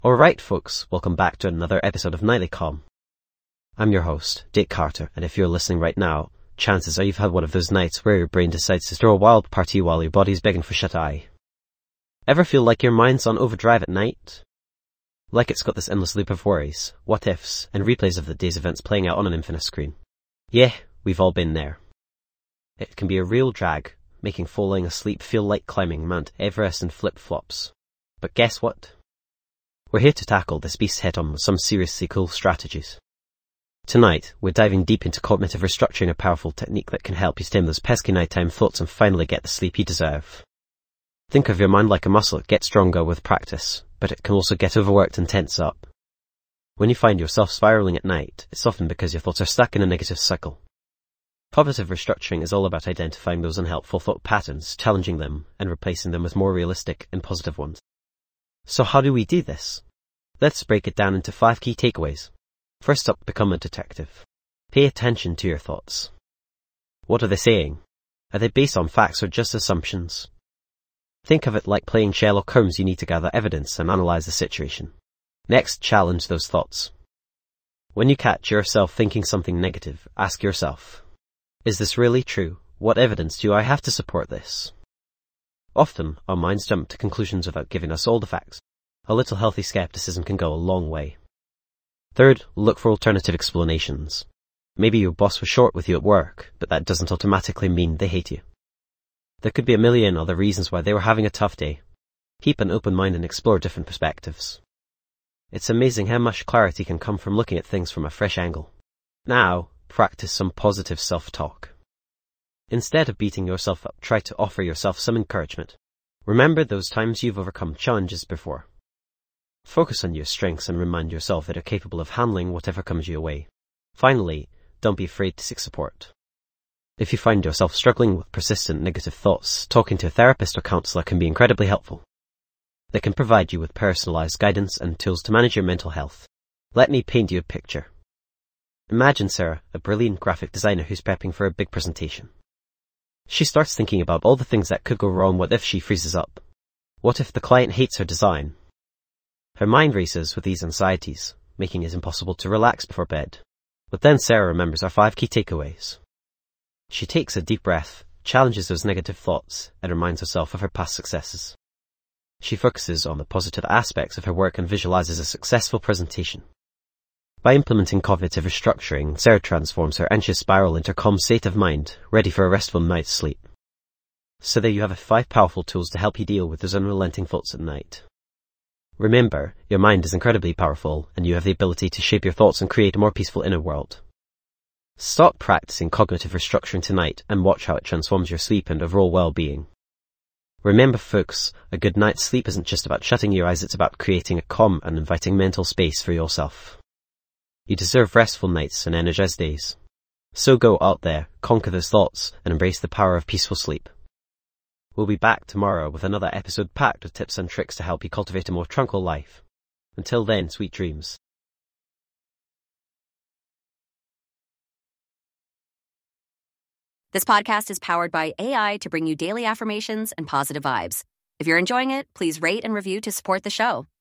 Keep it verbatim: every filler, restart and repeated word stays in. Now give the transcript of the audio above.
Alright folks, welcome back to another episode of Nightly Calm. I'm your host, Jake Carter, and if you're listening right now, chances are you've had one of those nights where your brain decides to throw a wild party while your body's begging for shut-eye. Ever feel like your mind's on overdrive at night? Like it's got this endless loop of worries, what-ifs, and replays of the day's events playing out on an infinite screen. Yeah, we've all been there. It can be a real drag, making falling asleep feel like climbing Mount Everest in flip-flops. But guess what? We're here to tackle this beast head-on with some seriously cool strategies. Tonight, we're diving deep into cognitive restructuring, a powerful technique that can help you stem those pesky nighttime thoughts and finally get the sleep you deserve. Think of your mind like a muscle. It gets stronger with practice, but it can also get overworked and tense up. When you find yourself spiraling at night, it's often because your thoughts are stuck in a negative cycle. Cognitive restructuring is all about identifying those unhelpful thought patterns, challenging them, and replacing them with more realistic and positive ones. So how do we do this? Let's break it down into five key takeaways. First up, become a detective. Pay attention to your thoughts. What are they saying? Are they based on facts or just assumptions? Think of it like playing Sherlock Holmes. You need to gather evidence and analyze the situation. Next, challenge those thoughts. When you catch yourself thinking something negative, ask yourself, is this really true? What evidence do I have to support this? Often, our minds jump to conclusions without giving us all the facts. A little healthy skepticism can go a long way. Third, look for alternative explanations. Maybe your boss was short with you at work, but that doesn't automatically mean they hate you. There could be a million other reasons why they were having a tough day. Keep an open mind and explore different perspectives. It's amazing how much clarity can come from looking at things from a fresh angle. Now, practice some positive self-talk. Instead of beating yourself up, try to offer yourself some encouragement. Remember those times you've overcome challenges before. Focus on your strengths and remind yourself that you're capable of handling whatever comes your way. Finally, don't be afraid to seek support. If you find yourself struggling with persistent negative thoughts, talking to a therapist or counselor can be incredibly helpful. They can provide you with personalized guidance and tools to manage your mental health. Let me paint you a picture. Imagine Sarah, a brilliant graphic designer who's prepping for a big presentation. She starts thinking about all the things that could go wrong. What if she freezes up? What if the client hates her design? Her mind races with these anxieties, making it impossible to relax before bed. But then Sarah remembers our five key takeaways. She takes a deep breath, challenges those negative thoughts, and reminds herself of her past successes. She focuses on the positive aspects of her work and visualizes a successful presentation. By implementing cognitive restructuring, Sarah transforms her anxious spiral into a calm state of mind, ready for a restful night's sleep. So there you have five powerful tools to help you deal with those unrelenting thoughts at night. Remember, your mind is incredibly powerful, and you have the ability to shape your thoughts and create a more peaceful inner world. Start practicing cognitive restructuring tonight and watch how it transforms your sleep and overall well-being. Remember folks, a good night's sleep isn't just about shutting your eyes, it's about creating a calm and inviting mental space for yourself. You deserve restful nights and energized days. So go out there, conquer those thoughts, and embrace the power of peaceful sleep. We'll be back tomorrow with another episode packed with tips and tricks to help you cultivate a more tranquil life. Until then, sweet dreams. This podcast is powered by A I to bring you daily affirmations and positive vibes. If you're enjoying it, please rate and review to support the show.